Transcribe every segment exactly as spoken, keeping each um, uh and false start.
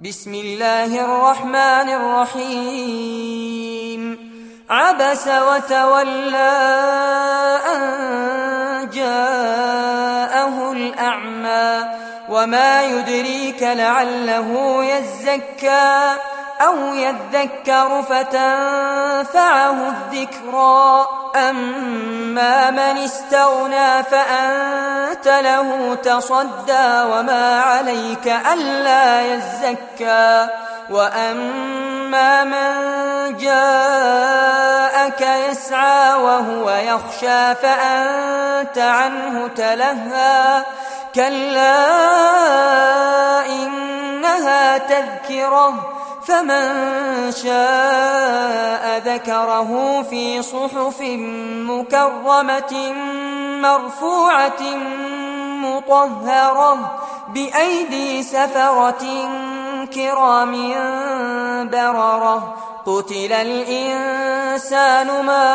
بسم الله الرحمن الرحيم عبس وتولى أن جاءه الأعمى وما يدريك لعله يزكى أو يذكر فتنفعه الذكرى أما من استغنى فأنت له تصدى وما عليك ألا يزكى وأما من جاءك يسعى وهو يخشى فأنت عنه تلهى كلا إنها تذكرة فمن شاء ذكره في صحف مكرمة مرفوعة مطهرة بأيدي سفرة كرام بررة قتل الإنسان ما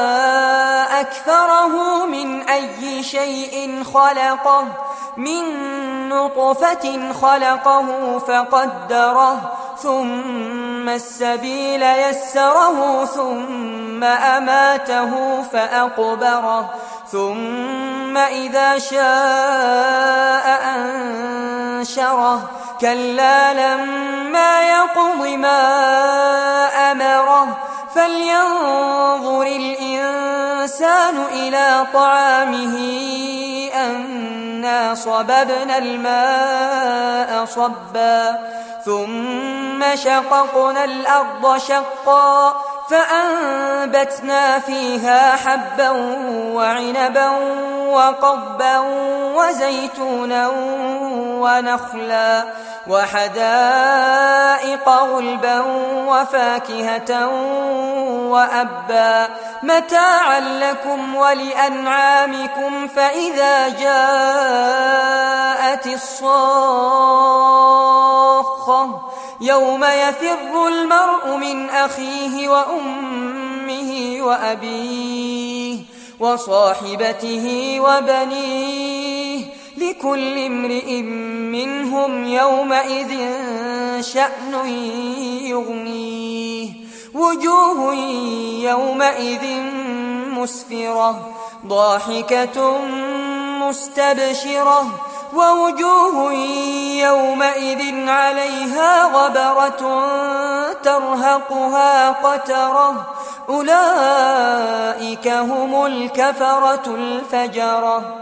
أكثره من أي شيء خلقه من نطفة خلقه فقدره ثم السبيل يسره ثم أماته فأقبره ثم إذا شاء أنشره كلا لما يقض ما أمره فلينظر الإنسان إلى طعامه أنا صببنا الماء صبا ثم شققنا الأرض شقا فأنبتنا فيها حبا وعنبا وقضبا وزيتونا ونخلا وحدائق غلبا وفاكهة وأبا متاعا لكم ولأنعامكم فإذا جاءت الصاخة يوم يفر المرء من أخيه وأمه وأبيه وصاحبته وبنيه لكل امرئ منهم يومئذ شأن يغنيه وجوه يومئذ مسفرة ضاحكة مستبشرة ووجوه يومئذ عليها غبرة ترهقها قترة أولئك هم الكفرة الفجرة.